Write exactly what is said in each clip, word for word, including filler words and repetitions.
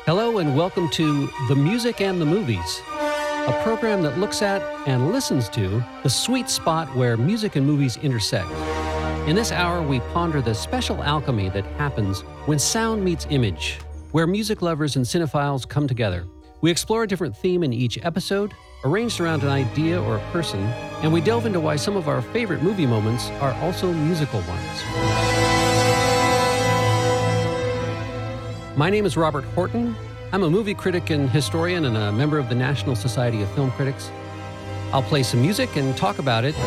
Hello and welcome to The Music and the Movies, a program that looks at and listens to the sweet spot where music and movies intersect. In this hour, we ponder the special alchemy that happens when sound meets image, where music lovers and cinephiles come together. We explore a different theme in each episode, arranged around an idea or a person, and we delve into why some of our favorite movie moments are also musical ones. My name is Robert Horton. I'm a movie critic and historian and a member of the National Society of Film Critics. I'll play some music and talk about it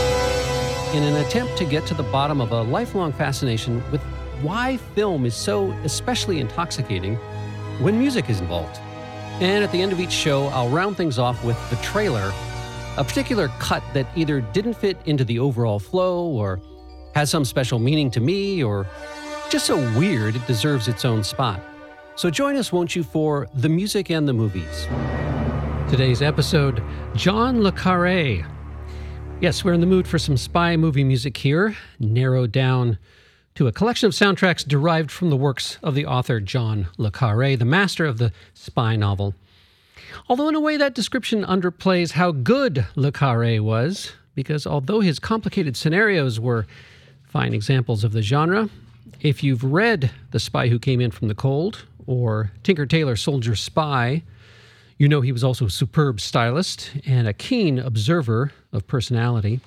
in an attempt to get to the bottom of a lifelong fascination with why film is so especially intoxicating when music is involved. And at the end of each show, I'll round things off with the trailer, a particular cut that either didn't fit into the overall flow or has some special meaning to me or just so weird it deserves its own spot. So join us, won't you, for The Music and the Movies. Today's episode, John le Carré. Yes, we're in the mood for some spy movie music here, narrowed down to a collection of soundtracks derived from the works of the author John le Carré, the master of the spy novel. Although in a way that description underplays how good le Carré was, because although his complicated scenarios were fine examples of the genre, if you've read The Spy Who Came In From the Cold or Tinker Tailor Soldier Spy, you know he was also a superb stylist and a keen observer of personality.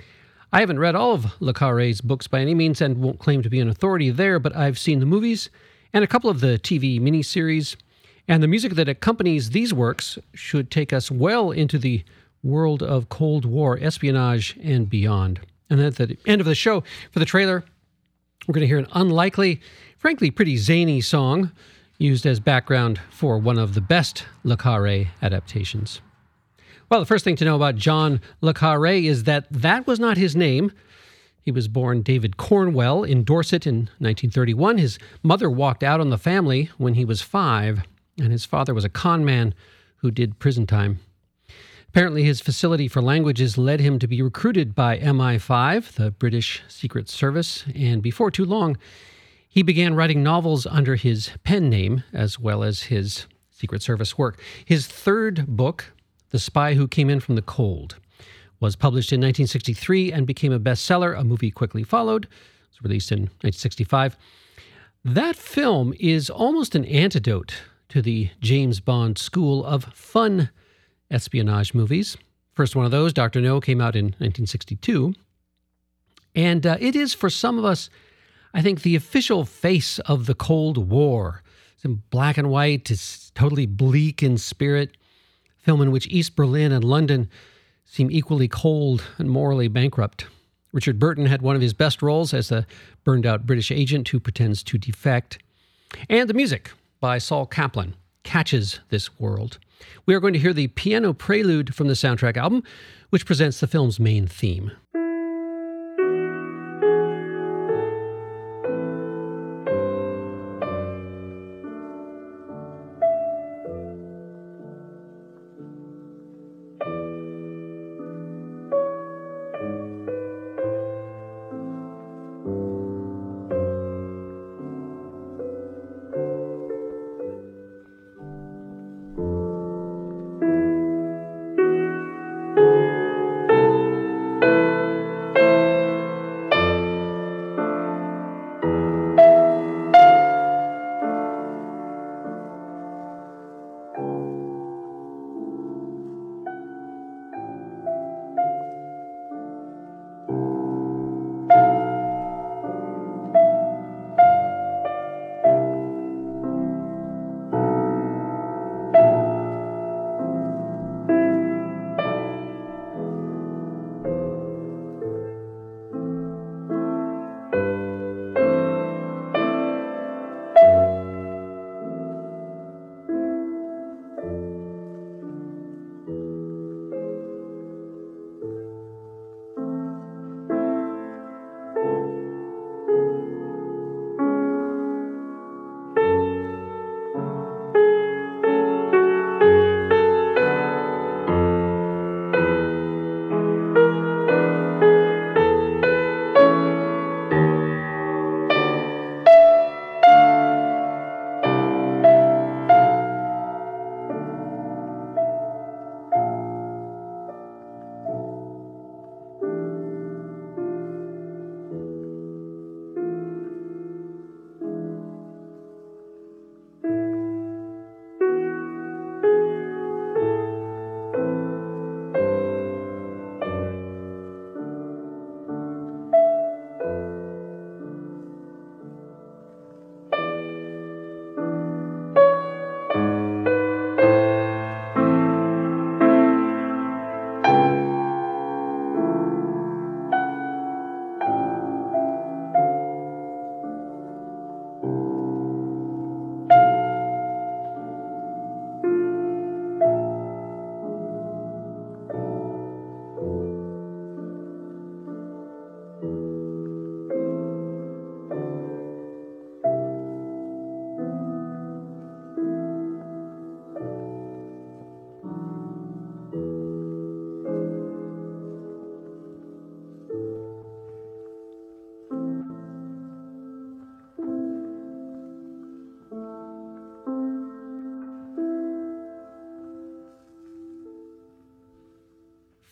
I haven't read all of le Carré's books by any means and won't claim to be an authority there, but I've seen the movies and a couple of the T V miniseries, and the music that accompanies these works should take us well into the world of Cold War espionage and beyond. And then at the end of the show, for the trailer, we're going to hear an unlikely, frankly pretty zany song used as background for one of the best le Carré adaptations. Well, the first thing to know about John le Carré is that that was not his name. He was born David Cornwell in Dorset in nineteen thirty-one. His mother walked out on the family when he was five, and his father was a con man who did prison time. Apparently, his facility for languages led him to be recruited by M I five, the British Secret Service, and before too long, he began writing novels under his pen name as well as his Secret Service work. His third book, The Spy Who Came In From the Cold, was published in nineteen sixty-three and became a bestseller. A movie quickly followed. It was released in nineteen sixty-five. That film is almost an antidote to the James Bond school of fun espionage movies. First one of those, Doctor No, came out in nineteen sixty-two. And uh, it is, for some of us, I think, the official face of the Cold War. It's in black and white. It's totally bleak in spirit. A film in which East Berlin and London seem equally cold and morally bankrupt. Richard Burton had one of his best roles as the burned-out British agent who pretends to defect. And the music by Saul Kaplan catches this world. We are going to hear the piano prelude from the soundtrack album, which presents the film's main theme.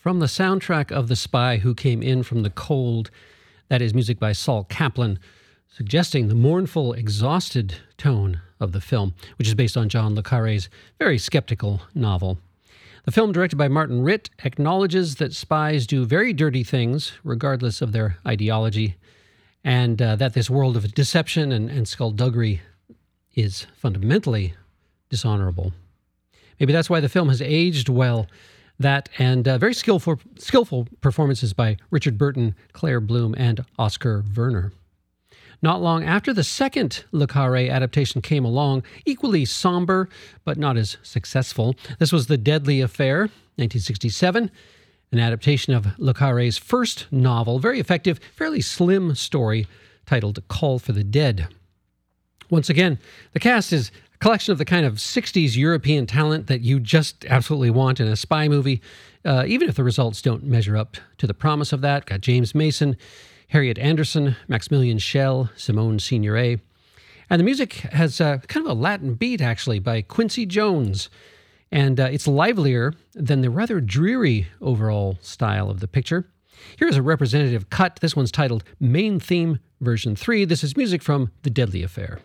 from the soundtrack of The Spy Who Came In From the Cold. That is music by Saul Kaplan, suggesting the mournful, exhausted tone of the film, which is based on John le Carré's very skeptical novel. The film, directed by Martin Ritt, acknowledges that spies do very dirty things, regardless of their ideology, and uh, that this world of deception and, and skullduggery is fundamentally dishonorable. Maybe that's why the film has aged well. That and uh, very skillful skillful performances by Richard Burton, Claire Bloom, and Oscar Werner. Not long after the second Le Carré adaptation came along, equally somber but not as successful. This was The Deadly Affair, nineteen sixty-seven, an adaptation of Le Carré's first novel, very effective, fairly slim story titled Call for the Dead. Once again, the cast is a collection of the kind of sixties European talent that you just absolutely want in a spy movie, uh, even if the results don't measure up to the promise of that. Got James Mason, Harriet Anderson, Maximilian Schell, Simone Signoret. And the music has uh, kind of a Latin beat, actually, by Quincy Jones. And uh, it's livelier than the rather dreary overall style of the picture. Here's a representative cut. This one's titled Main Theme Version three. This is music from The Deadly Affair.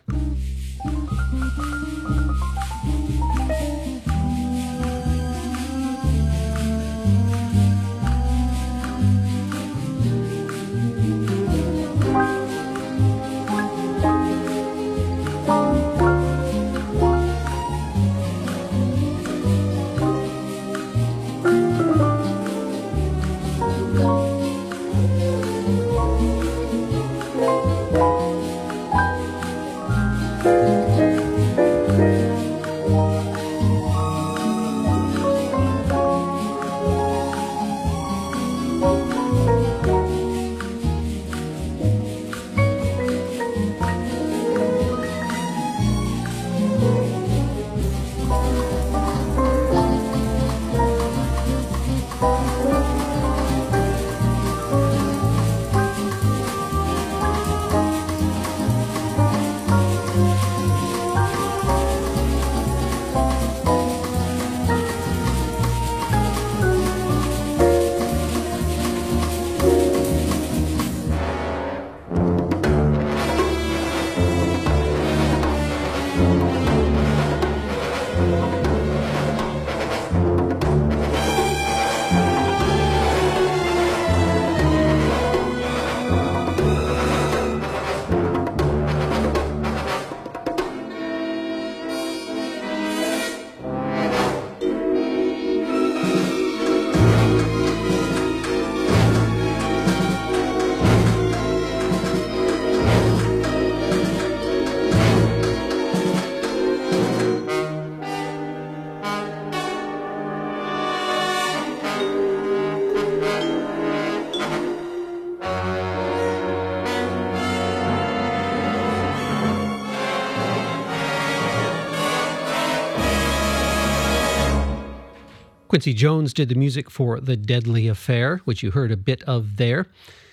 Quincy Jones did the music for The Deadly Affair, which you heard a bit of there.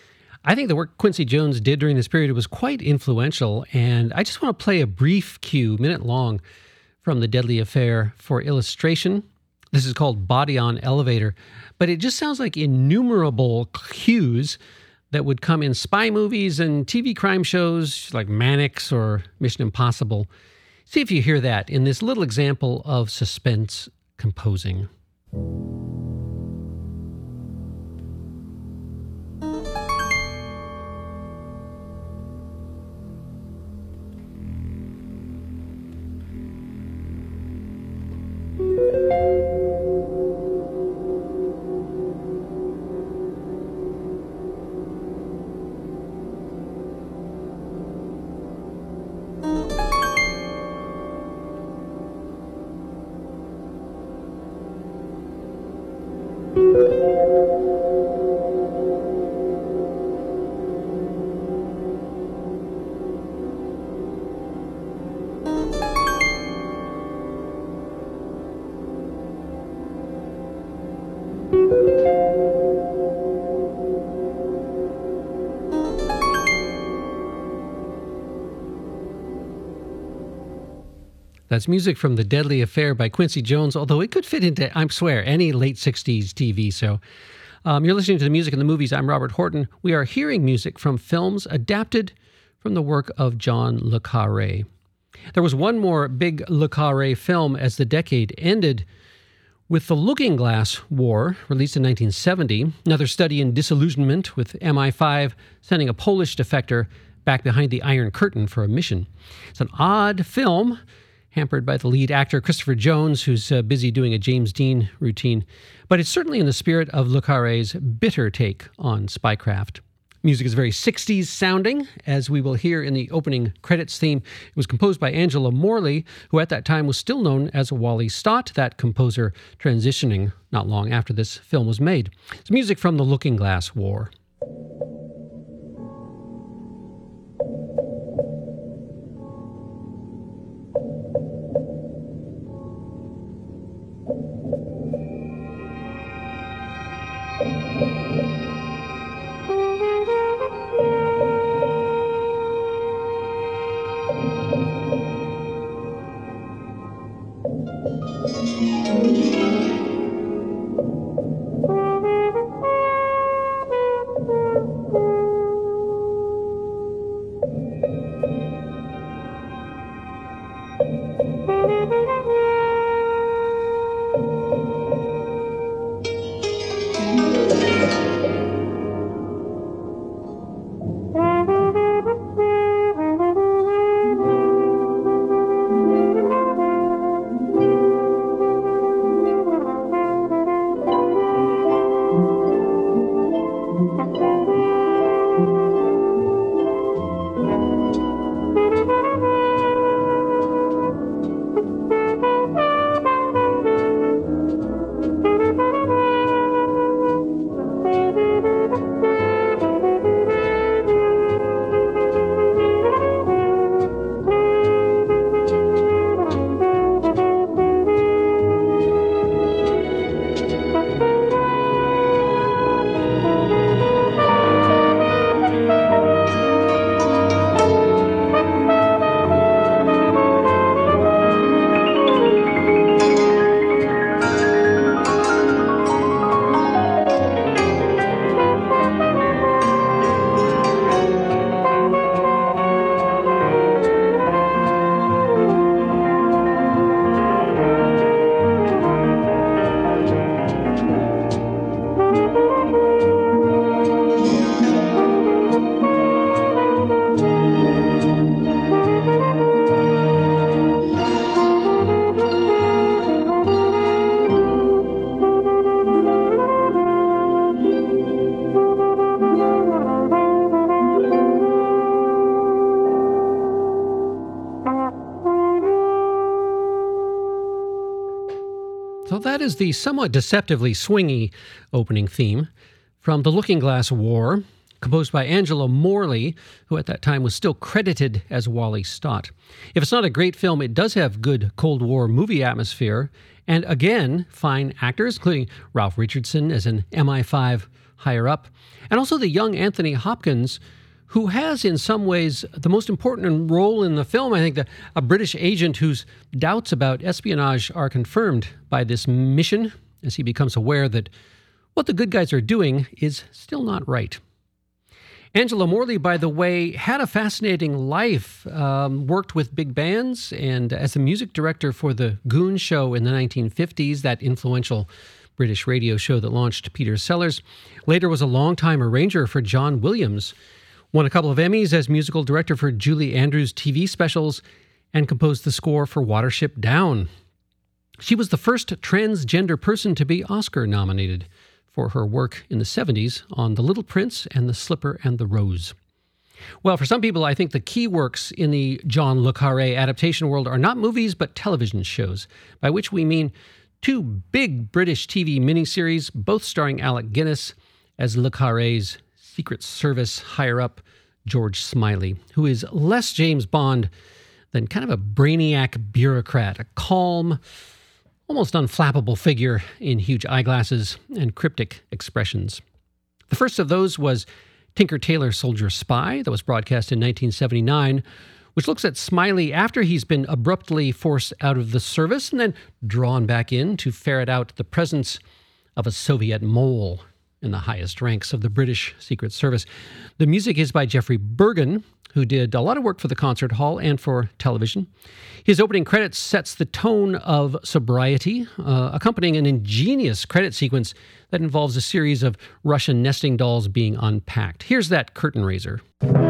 I think the work Quincy Jones did during this period was quite influential, and I just want to play a brief cue, minute long, from The Deadly Affair for illustration. This is called Body on Elevator, but it just sounds like innumerable cues that would come in spy movies and T V crime shows like Mannix or Mission Impossible. See if you hear that in this little example of suspense composing. That's music from The Deadly Affair by Quincy Jones, although it could fit into, I swear, any late sixties T V show. Um, you're listening to the Music in the Movies. I'm Robert Horton. We are hearing music from films adapted from the work of John le Carré. There was one more big le Carré film as the decade ended with The Looking-Glass War, released in nineteen seventy, another study in disillusionment with M I five sending a Polish defector back behind the Iron Curtain for a mission. It's an odd film, hampered by the lead actor Christopher Jones, who's uh, busy doing a James Dean routine, but it's certainly in the spirit of le Carré's bitter take on spycraft. Music is very sixties sounding, as we will hear in the opening credits theme. It was composed by Angela Morley, who at that time was still known as Wally Stott, that composer transitioning not long after this film was made. It's music from The Looking-Glass War. So that is the somewhat deceptively swingy opening theme from The Looking-Glass War, composed by Angela Morley, who at that time was still credited as Wally Stott. If it's not a great film, it does have good Cold War movie atmosphere, and again, fine actors, including Ralph Richardson as an M I five higher-up, and also the young Anthony Hopkins, who has in some ways the most important role in the film. I think that a British agent whose doubts about espionage are confirmed by this mission as he becomes aware that what the good guys are doing is still not right. Angela Morley, by the way, had a fascinating life, um, worked with big bands, and as a music director for the Goon Show in the nineteen fifties, that influential British radio show that launched Peter Sellers, later was a longtime arranger for John Williams, won a couple of Emmys as musical director for Julie Andrews' T V specials, and composed the score for Watership Down. She was the first transgender person to be Oscar nominated for her work in the seventies on The Little Prince and The Slipper and the Rose. Well, for some people, I think the key works in the John le Carré adaptation world are not movies, but television shows, by which we mean two big British T V miniseries, both starring Alec Guinness as le Carré's Secret Service higher-up George Smiley, who is less James Bond than kind of a brainiac bureaucrat, a calm, almost unflappable figure in huge eyeglasses and cryptic expressions. The first of those was Tinker Tailor Soldier Spy, that was broadcast in nineteen seventy-nine, which looks at Smiley after he's been abruptly forced out of the service and then drawn back in to ferret out the presence of a Soviet mole. in the highest ranks of the British Secret Service. The music is by Geoffrey Bergen, who did a lot of work for the concert hall and for television. His opening credits sets the tone of sobriety, uh, accompanying an ingenious credit sequence that involves a series of Russian nesting dolls being unpacked. Here's that curtain raiser.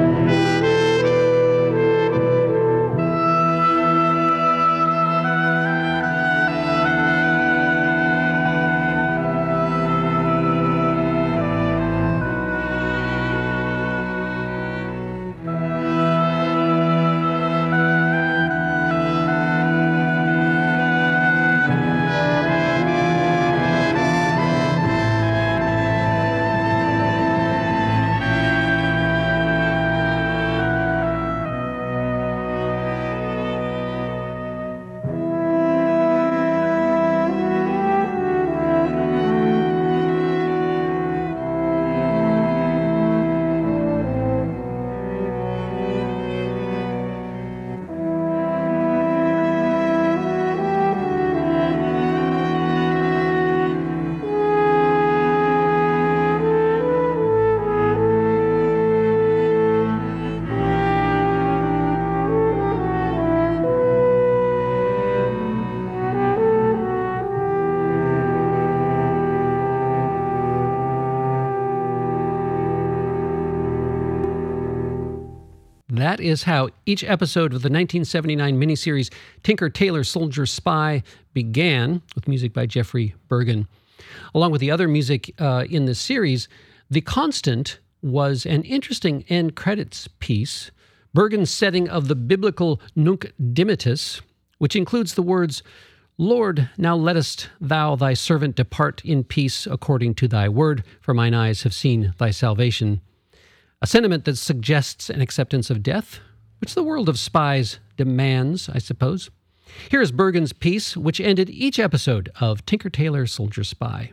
That is how each episode of the nineteen seventy-nine miniseries Tinker Tailor Soldier Spy began, with music by Geoffrey Bergen. Along with the other music uh, in this series, The Constant was an interesting end credits piece, Bergen's setting of the biblical Nunc Dimittis, which includes the words, "Lord, now lettest thou thy servant depart in peace according to thy word, for mine eyes have seen thy salvation." A sentiment that suggests an acceptance of death, which the world of spies demands, I suppose. Here is Bergen's piece, which ended each episode of Tinker Tailor Soldier Spy.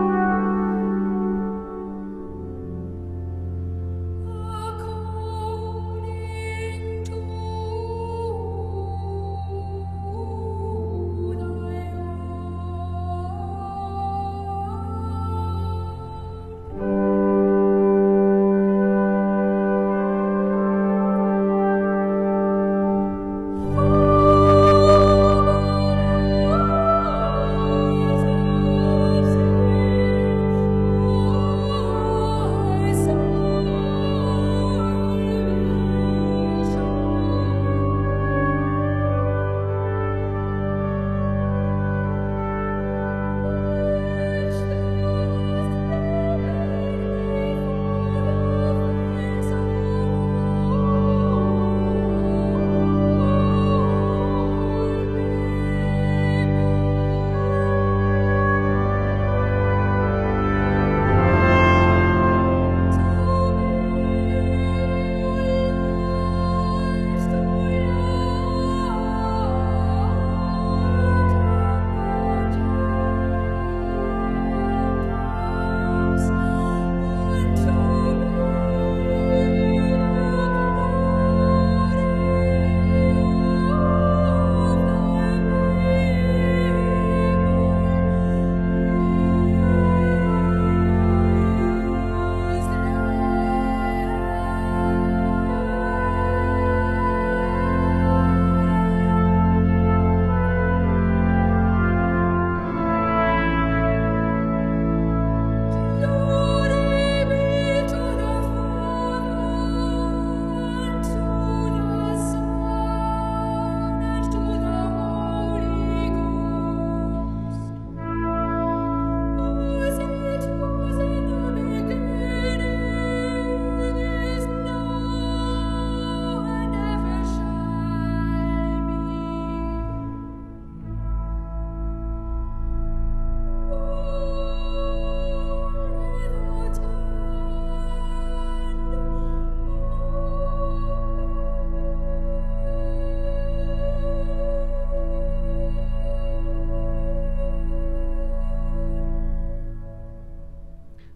Oh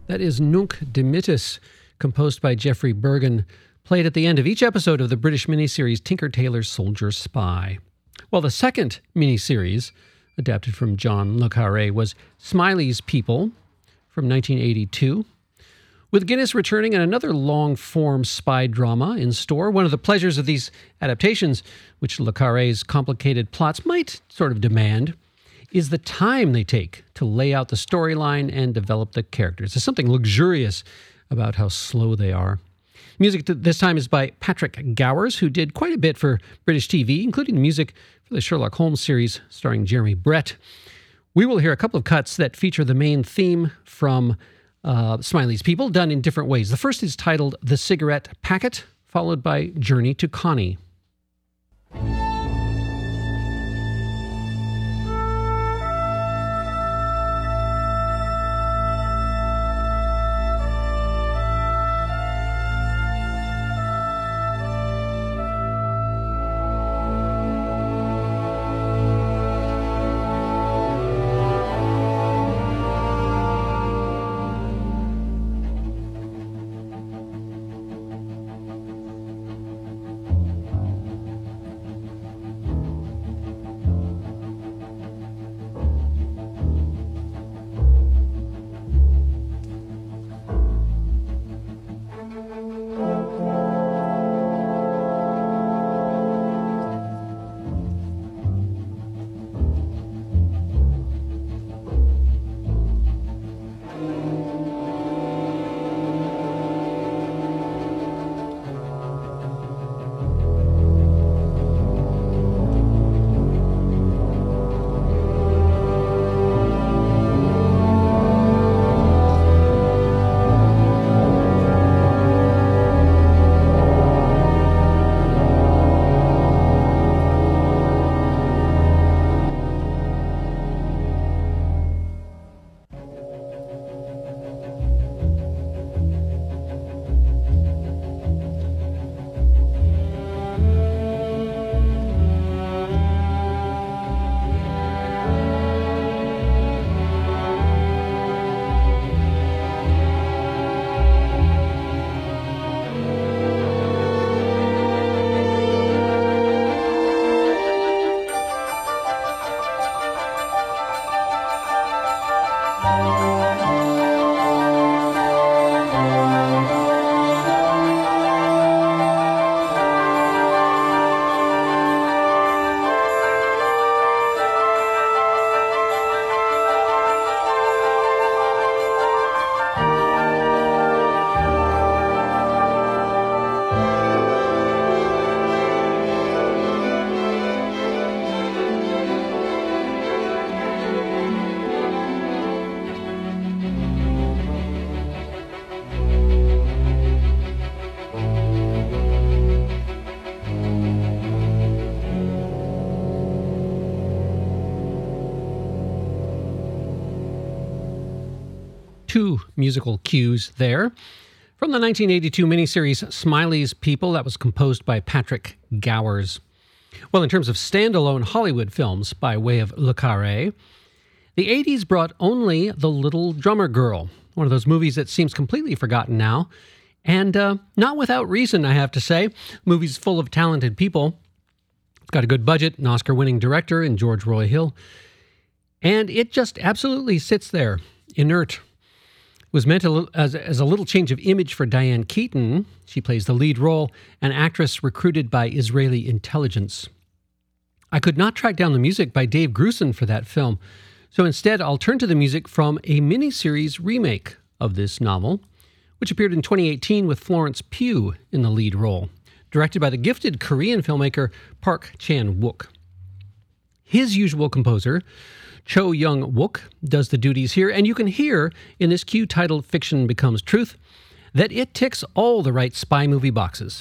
That is Nunc Dimittis, composed by Geoffrey Bergen, played at the end of each episode of the British miniseries Tinker Tailor Soldier Spy. Well, the second miniseries, adapted from John le Carré, was Smiley's People from nineteen eighty-two. With Guinness returning and another long-form spy drama in store, one of the pleasures of these adaptations, which le Carré's complicated plots might sort of demand, is the time they take to lay out the storyline and develop the characters. There's something luxurious about how slow they are. Music this time is by Patrick Gowers, who did quite a bit for British T V, including music for the Sherlock Holmes series starring Jeremy Brett. We will hear a couple of cuts that feature the main theme from uh, Smiley's People, done in different ways. The first is titled The Cigarette Packet, followed by Journey to Connie. Two musical cues there. From the nineteen eighty-two miniseries Smiley's People, that was composed by Patrick Gowers. Well, in terms of standalone Hollywood films by way of Le Carré, the eighties brought only The Little Drummer Girl, one of those movies that seems completely forgotten now, and uh, not without reason, I have to say. Movie's full of talented people. It's got a good budget, an Oscar-winning director in George Roy Hill, and it just absolutely sits there, inert. Was meant a, as, as a little change of image for Diane Keaton. She plays the lead role, an actress recruited by Israeli intelligence. I could not track down the music by Dave Grusin for that film, so instead I'll turn to the music from a miniseries remake of this novel, which appeared in twenty eighteen with Florence Pugh in the lead role, directed by the gifted Korean filmmaker Park Chan-wook. His usual composer, Cho Young-wook, does the duties here, and you can hear in this cue titled Fiction Becomes Truth that it ticks all the right spy movie boxes.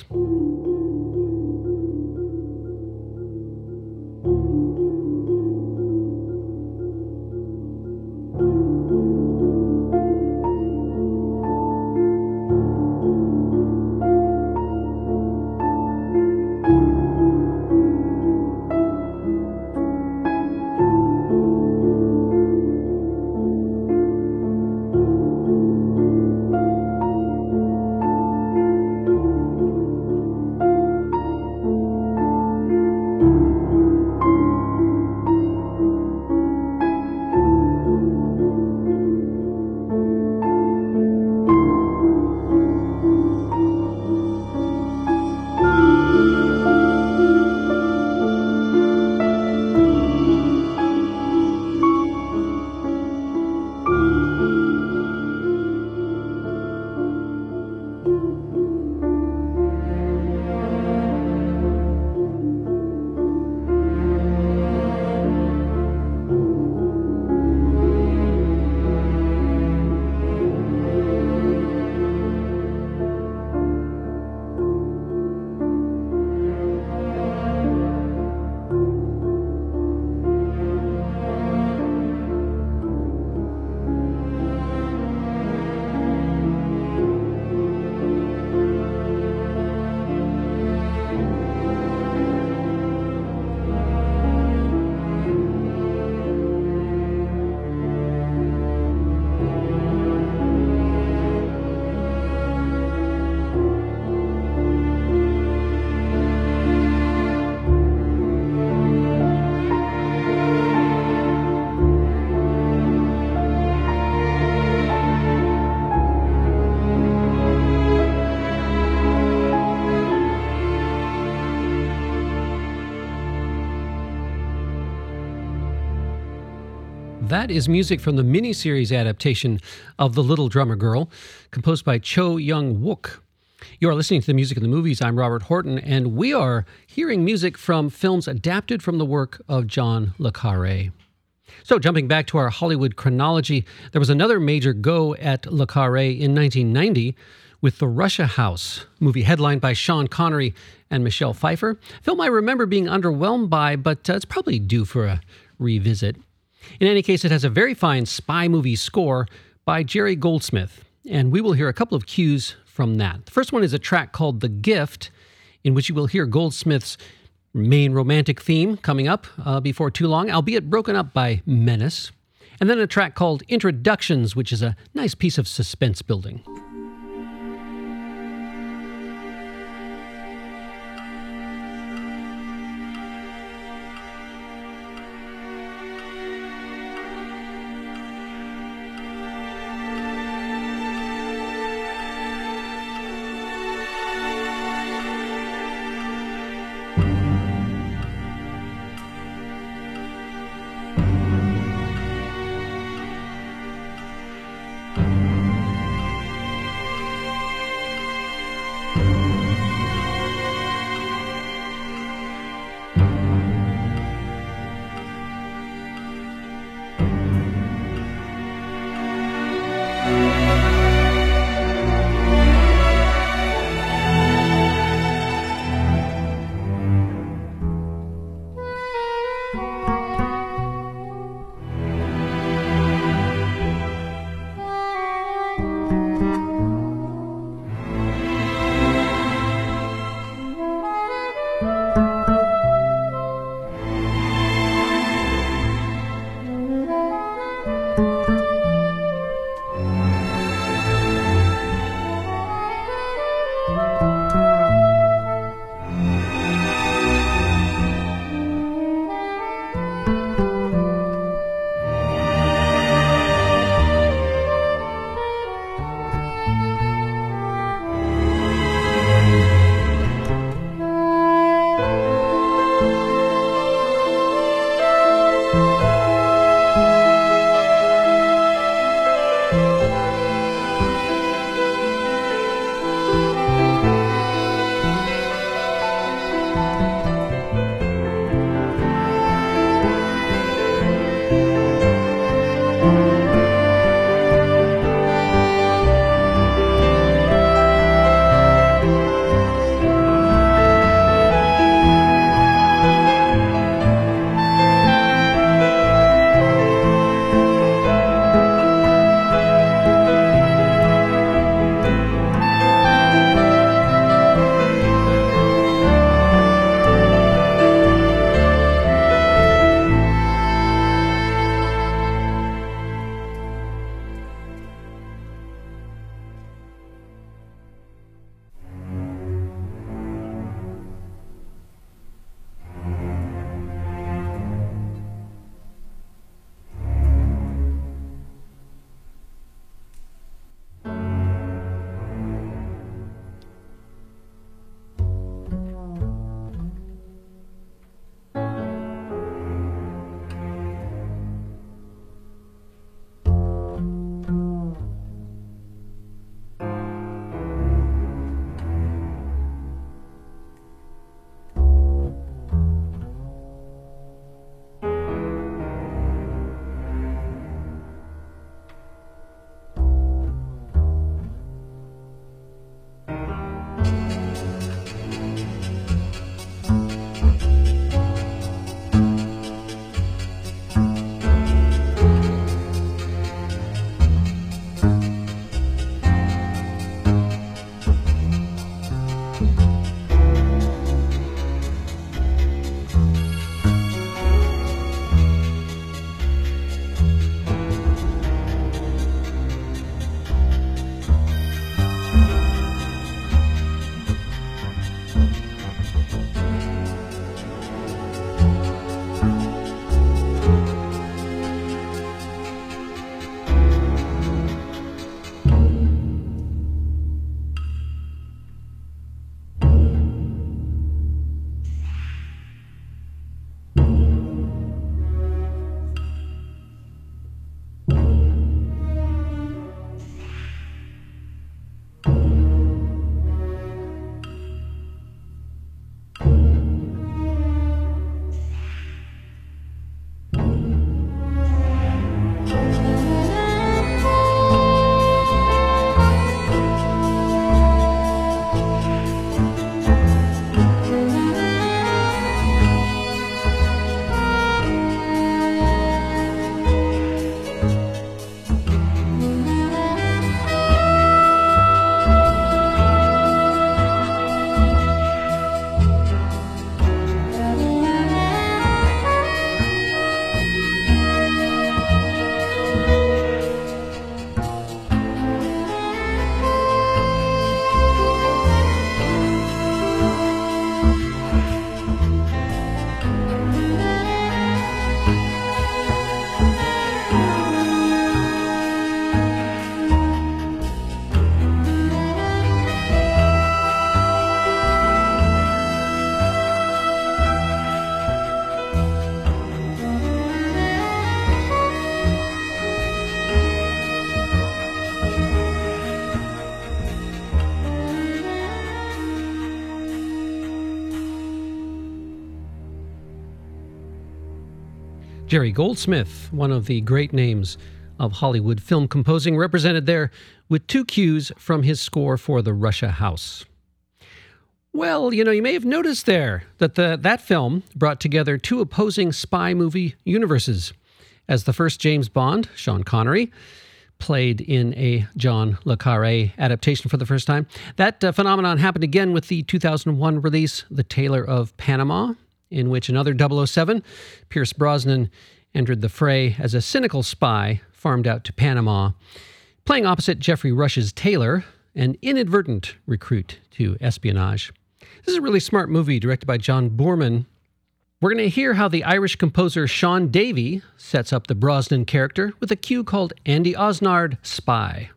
That is music from the miniseries adaptation of The Little Drummer Girl, composed by Cho Young-wook. You are listening to the Music of the Movies. I'm Robert Horton, and we are hearing music from films adapted from the work of John le Carré. So, jumping back to our Hollywood chronology, there was another major go at le Carré in nineteen ninety with The Russia House, movie headlined by Sean Connery and Michelle Pfeiffer. A film I remember being underwhelmed by, but uh, it's probably due for a revisit. In any case, it has a very fine spy movie score by Jerry Goldsmith, and we will hear a couple of cues from that. The first one is a track called The Gift, in which you will hear Goldsmith's main romantic theme coming up uh, before too long, albeit broken up by Menace. And then a track called Introductions, which is a nice piece of suspense building. Jerry Goldsmith, one of the great names of Hollywood film composing, represented there with two cues from his score for The Russia House. Well, you know, you may have noticed there that the, that film brought together two opposing spy movie universes. As the first James Bond, Sean Connery, played in a John le Carré adaptation for the first time. That uh, phenomenon happened again with the two thousand one release, The Tailor of Panama, in which another double oh seven, Pierce Brosnan, entered the fray as a cynical spy farmed out to Panama, playing opposite Geoffrey Rush's Taylor, an inadvertent recruit to espionage. This is a really smart movie directed by John Boorman. We're going to hear how the Irish composer Sean Davey sets up the Brosnan character with a cue called Andy Osnard Spy.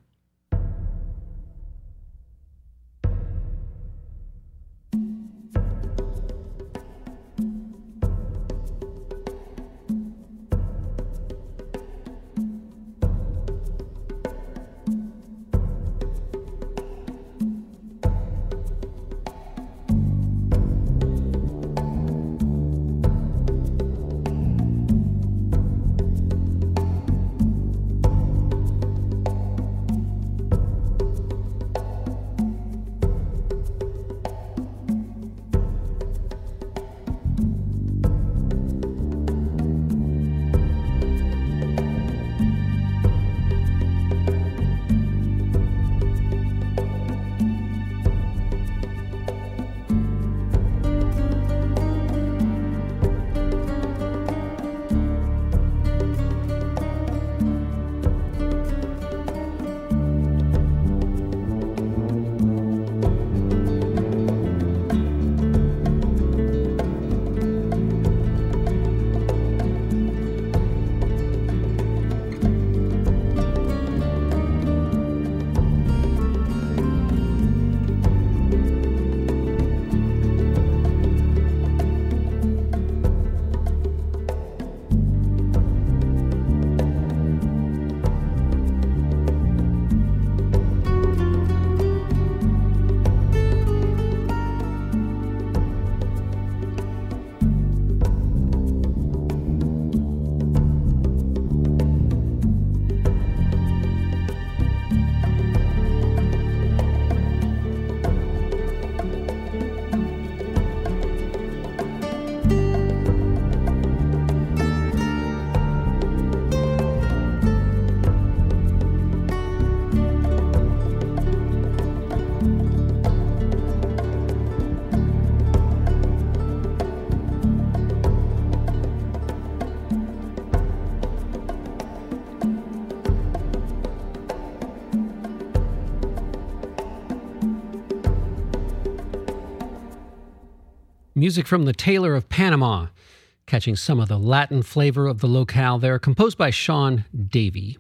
Music from The Tailor of Panama, catching some of the Latin flavor of the locale there, composed by Sean Davey.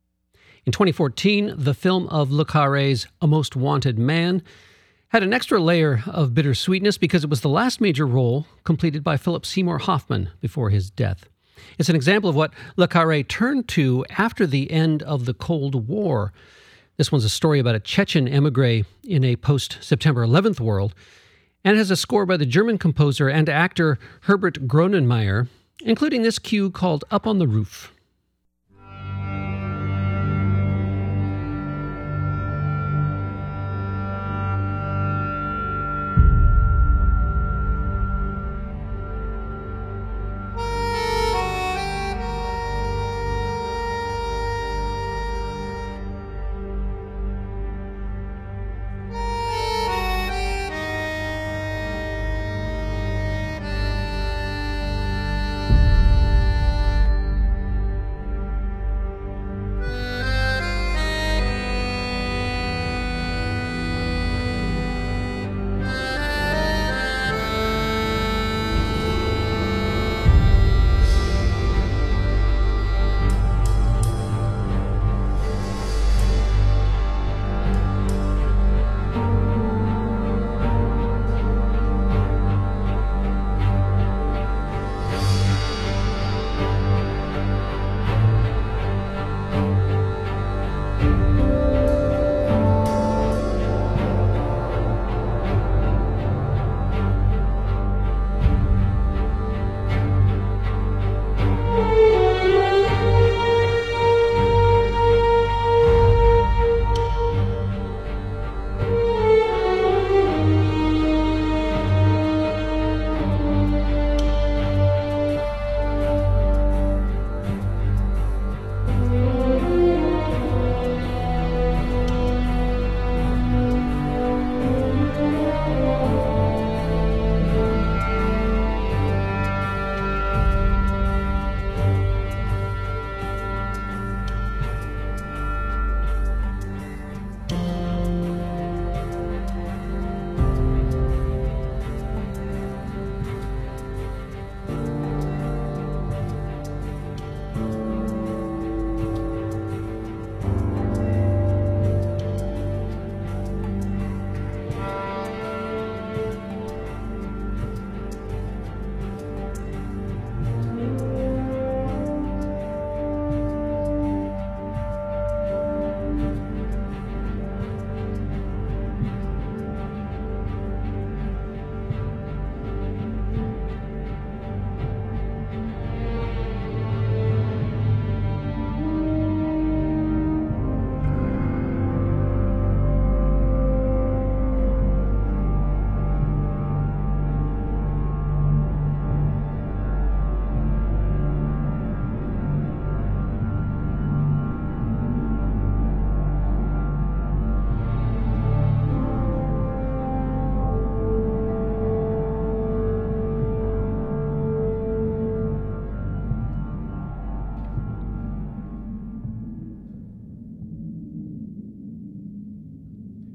In twenty fourteen, the film of le Carré's A Most Wanted Man had an extra layer of bittersweetness because it was the last major role completed by Philip Seymour Hoffman before his death. It's an example of what le Carré turned to after the end of the Cold War. This one's a story about a Chechen emigre in a post-September eleventh world, and has a score by the German composer and actor Herbert Grönemeyer, including this cue called Up on the Roof.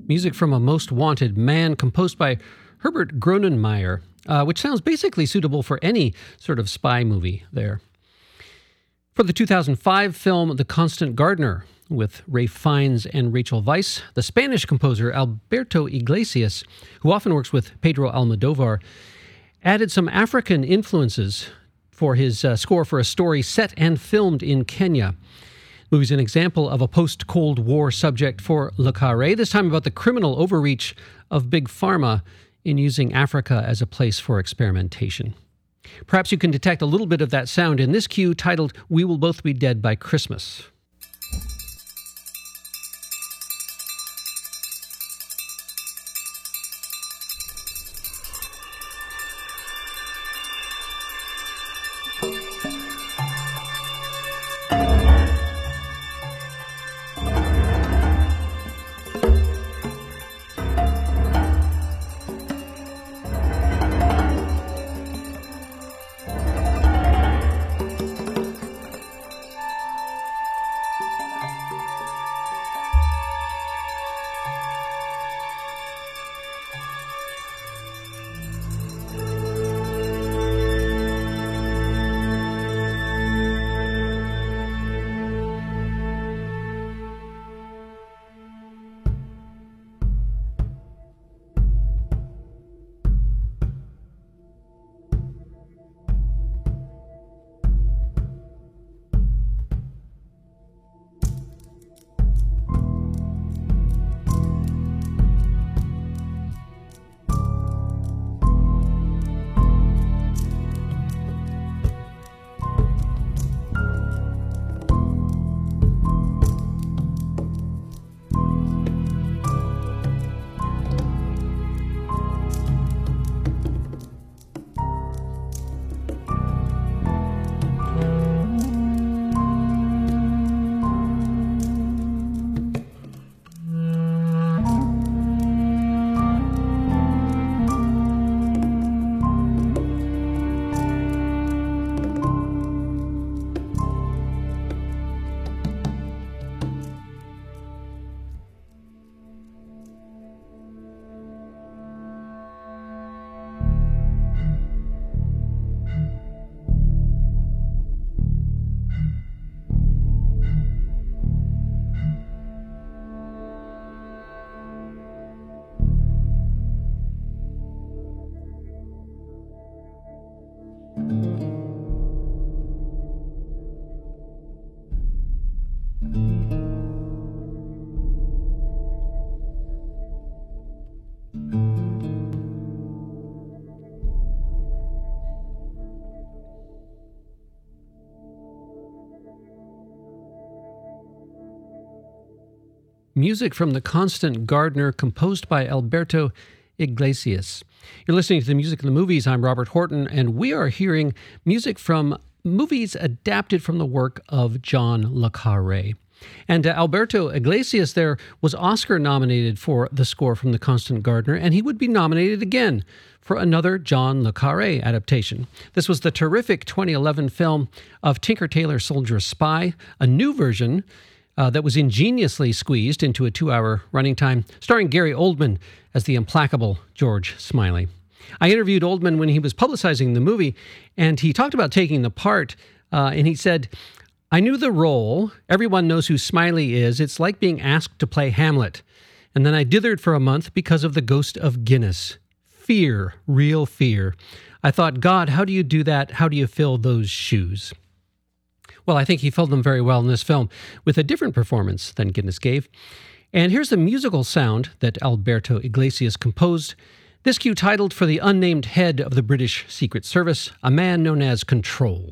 music from A Most Wanted Man, composed by Herbert Grönemeyer, uh, which sounds basically suitable for any sort of spy movie there. For the two thousand five film The Constant Gardener, with Ralph Fiennes and Rachel Weisz, the Spanish composer Alberto Iglesias, who often works with Pedro Almodovar, added some African influences for his uh, score for a story set and filmed in Kenya. The movie's an example of a post-Cold War subject for Le Carré, this time about the criminal overreach of Big Pharma in using Africa as a place for experimentation. Perhaps you can detect a little bit of that sound in this cue titled We Will Both Be Dead by Christmas. Music from The Constant Gardener, composed by Alberto Iglesias. You're listening to The Music in the Movies. I'm Robert Horton, and we are hearing music from movies adapted from the work of John le Carré. And uh, Alberto Iglesias there was Oscar nominated for the score from The Constant Gardener, and he would be nominated again for another John le Carré adaptation. This was the terrific twenty eleven film of Tinker Tailor Soldier Spy, a new version Uh, that was ingeniously squeezed into a two-hour running time, starring Gary Oldman as the implacable George Smiley. I interviewed Oldman when he was publicizing the movie, and he talked about taking the part, uh, and he said, "I knew the role. Everyone knows who Smiley is. It's like being asked to play Hamlet. And then I dithered for a month because of the ghost of Guinness. Fear, real fear. I thought, God, how do you do that? How do you fill those shoes?" Well, I think he filled them very well in this film, with a different performance than Guinness gave. And here's the musical sound that Alberto Iglesias composed. This cue titled for the unnamed head of the British Secret Service, a man known as Control.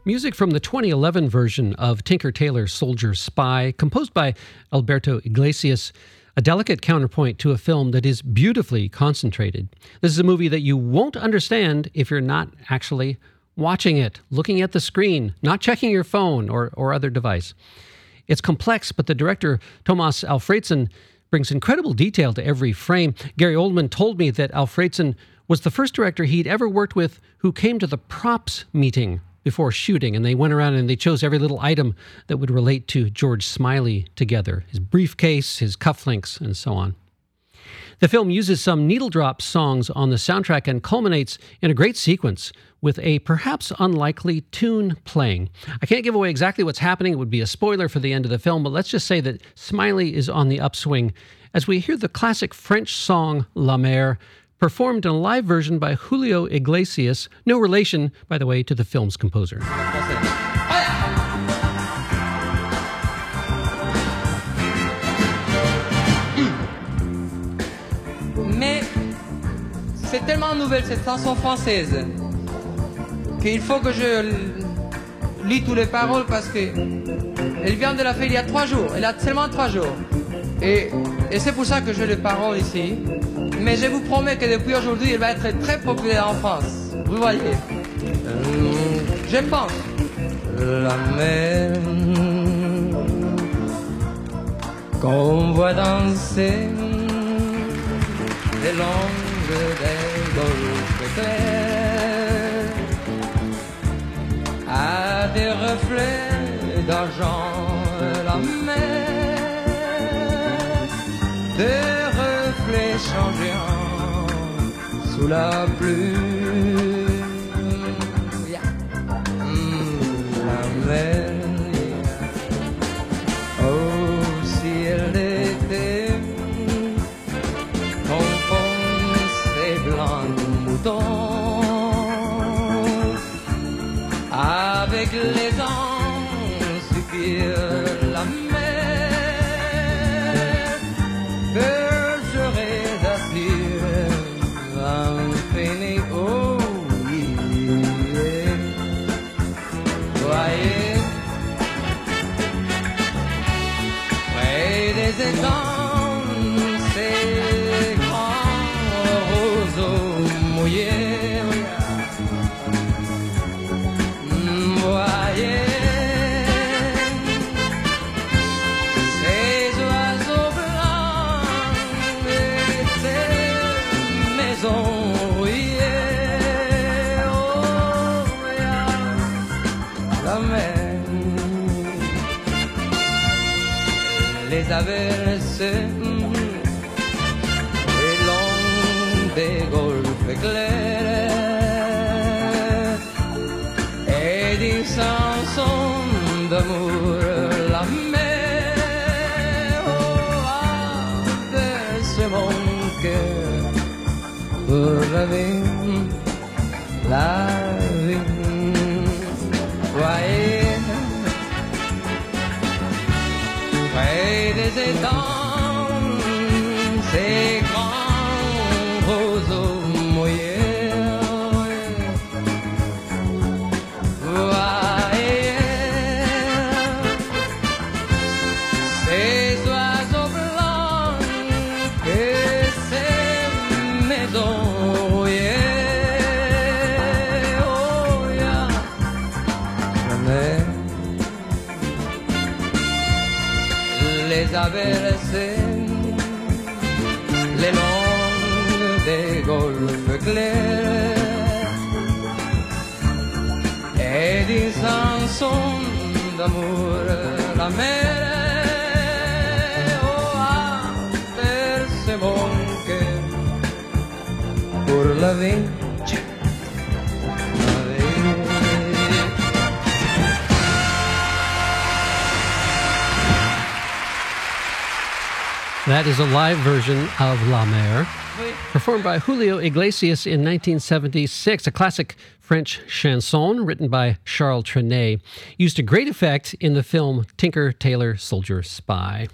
Music from the twenty eleven version of Tinker Tailor Soldier Spy, composed by Alberto Iglesias, a delicate counterpoint to a film that is beautifully concentrated. This is a movie that you won't understand if you're not actually watching it, looking at the screen, not checking your phone or, or other device. It's complex, but the director, Thomas Alfredson, brings incredible detail to every frame. Gary Oldman told me that Alfredson was the first director he'd ever worked with who came to the props meeting before shooting, and they went around and they chose every little item that would relate to George Smiley together, his briefcase, his cufflinks, and so on. The film uses some needle drop songs on the soundtrack and culminates in a great sequence with a perhaps unlikely tune playing. I can't give away exactly what's happening. It would be a spoiler for the end of the film, but let's just say that Smiley is on the upswing as we hear the classic French song La Mer, performed in a live version by Julio Iglesias, no relation, by the way, to the film's composer. Mais c'est tellement nouvelle cette chanson française qu'il faut que je lis toutes les paroles parce que elle vient de la faire il y a trois jours. Elle a seulement trois jours. Et, et c'est pour ça que j'ai les paroles ici. Mais je vous promets que depuis aujourd'hui, elle va être très populaire en France. Vous voyez. Euh, je pense. La mer qu'on voit danser les longues des golfes clairs à des reflets d'argent. La mer, des reflets changeants sous la pluie. Yeah. Mm, la mer, yeah. Oh, si elle était confondée blanc mouton avec les anges soupir la mer. Des étangs, ces grands roseaux mouillés, voyez ces oiseaux blancs et ces maisons rouillées. Oh, yeah, la mer les averses et long des golfes clairs et des chansons d'amour. La mer, oh, averse mon cœur pour la vie, la vie. Voyez près des étangs, ces grands roseaux mouillés. Voyez ces oiseaux blancs et ces maisons rouillées. Oh, yeah, la mer les averses, les longues des golfes clairs et des chansons d'amour. La mer, oh, averse mon cœur pour la vie. That is a live version of La Mer, performed by Julio Iglesias in nineteen seventy-six, a classic French chanson written by Charles Trenet, used to great effect in the film Tinker Tailor Soldier Spy.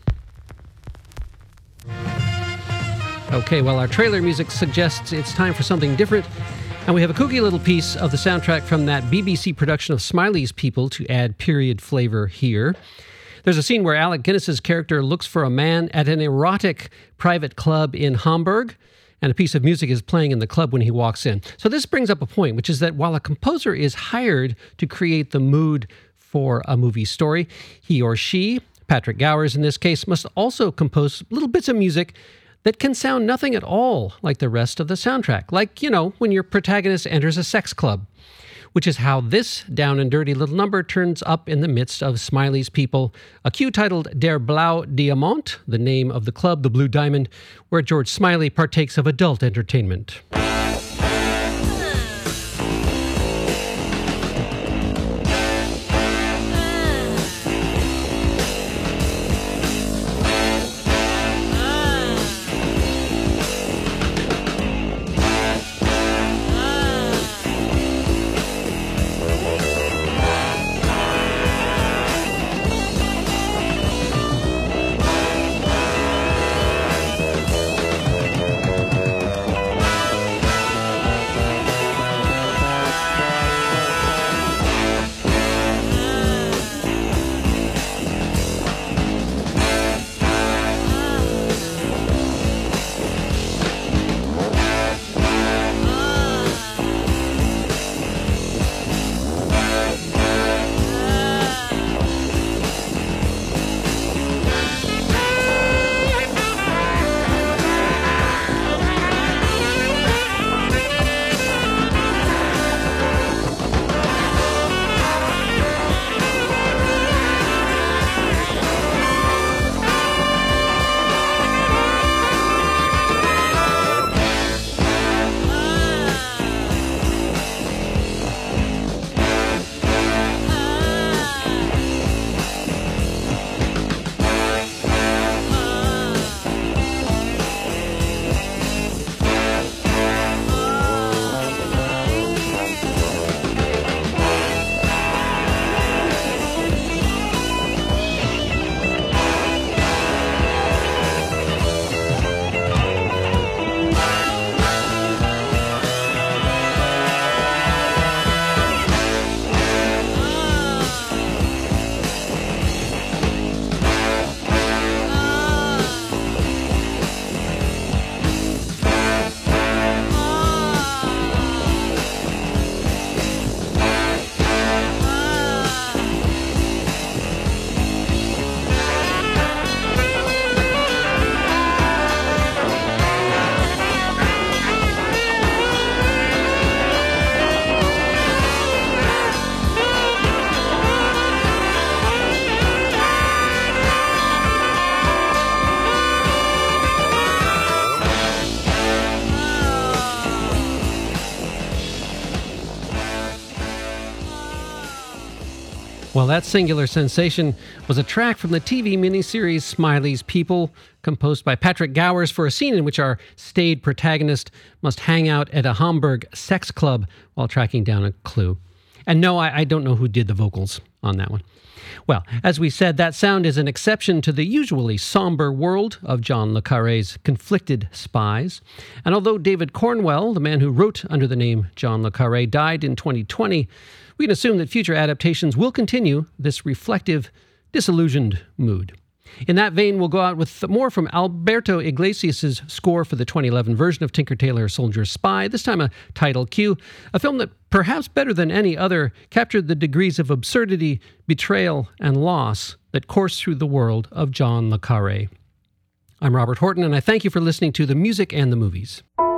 Okay, well, our trailer music suggests it's time for something different. And we have a kooky little piece of the soundtrack from that B B C production of Smiley's People to add period flavor here. There's a scene where Alec Guinness's character looks for a man at an erotic private club in Hamburg, and a piece of music is playing in the club when he walks in. So this brings up a point, which is that while a composer is hired to create the mood for a movie story, he or she, Patrick Gowers in this case, must also compose little bits of music that can sound nothing at all like the rest of the soundtrack. Like, you know, when your protagonist enters a sex club, which is how this down and dirty little number turns up in the midst of Smiley's People, a cue titled Der Blau Diamant, the name of the club, the Blue Diamond, where George Smiley partakes of adult entertainment. Well, that singular sensation was a track from the T V miniseries Smiley's People, composed by Patrick Gowers for a scene in which our staid protagonist must hang out at a Hamburg sex club while tracking down a clue. And no, I, I don't know who did the vocals on that one. Well, as we said, that sound is an exception to the usually somber world of John le Carré's conflicted spies. And although David Cornwell, the man who wrote under the name John le Carré, died in twenty twenty, we can assume that future adaptations will continue this reflective, disillusioned mood. In that vein, we'll go out with more from Alberto Iglesias' score for the twenty eleven version of Tinker Tailor Soldier Spy, this time a title cue, a film that perhaps better than any other captured the degrees of absurdity, betrayal, and loss that course through the world of John le Carré. I'm Robert Horton, and I thank you for listening to The Music and the Movies.